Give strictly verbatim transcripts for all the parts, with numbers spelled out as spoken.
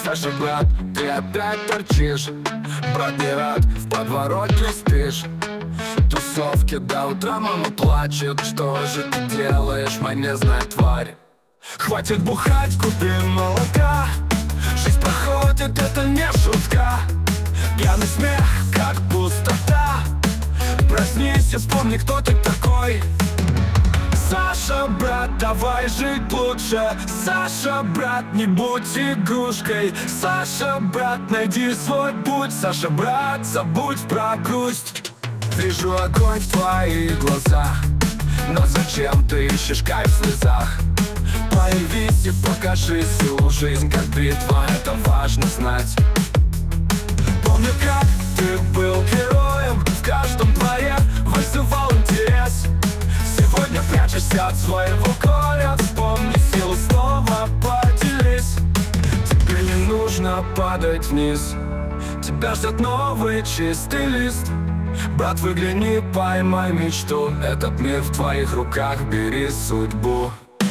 Саша, брат, ты опять торчишь. Брат, не рад, в подворотне спишь. Тусовки до утра, мама плачет. Что же ты делаешь, моя незная тварь? Хватит бухать, купи молока. Жизнь проходит, это не шутка. Пьяный смех, как пустота. Проснись и вспомни, кто ты такой. Саша, брат, давай жить лучше. Саша, брат, не будь игрушкой. Саша, брат, найди свой путь. Саша, брат, забудь про грусть. Вижу огонь в твоих глазах, но зачем ты ищешь кайф в слезах? Появись и покажи всю жизнь, как битва, это важно знать. Помню, как ты был героем, в каждом дворе вызывал интерес. Сегодня прячешься от своего горя. Вспомни силу, снова поделись. Тебе не нужно падать вниз, тебя ждет новый чистый лист. Брат, выгляни, поймай мечту. Этот мир в твоих руках, бери судьбу.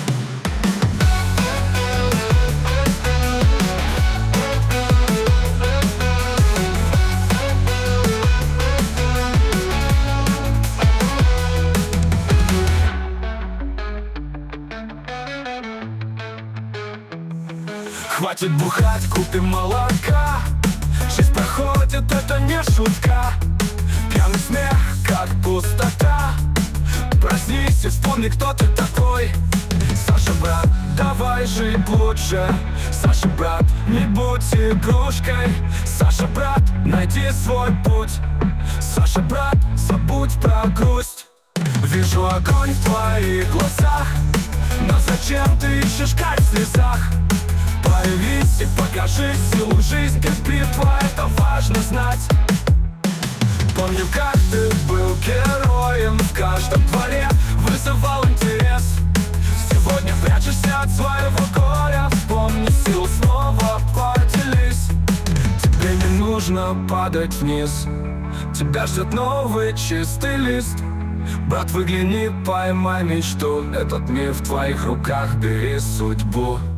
Хватит бухать, купим молока. Жизнь проходит, это не шутка. Пьяный смех, как пустота. Проснись и вспомни, кто ты такой. Саша, брат, давай жить лучше. Саша, брат, не будь игрушкой. Саша, брат, найди свой путь. Саша, брат, забудь про грусть. Вижу огонь в твоих глазах, но зачем ты ищешь кайф в слезах? Появись и покажи силу жизнь, как битва, это важно знать. Помню, как ты был героем, в каждом дворе вызывал интерес. Сегодня прячешься от своего горя. Вспомни силу, снова поделись. Тебе не нужно падать вниз, тебя ждет новый чистый лист. Брат, выгляни, поймай мечту. Этот мир в твоих руках, бери судьбу.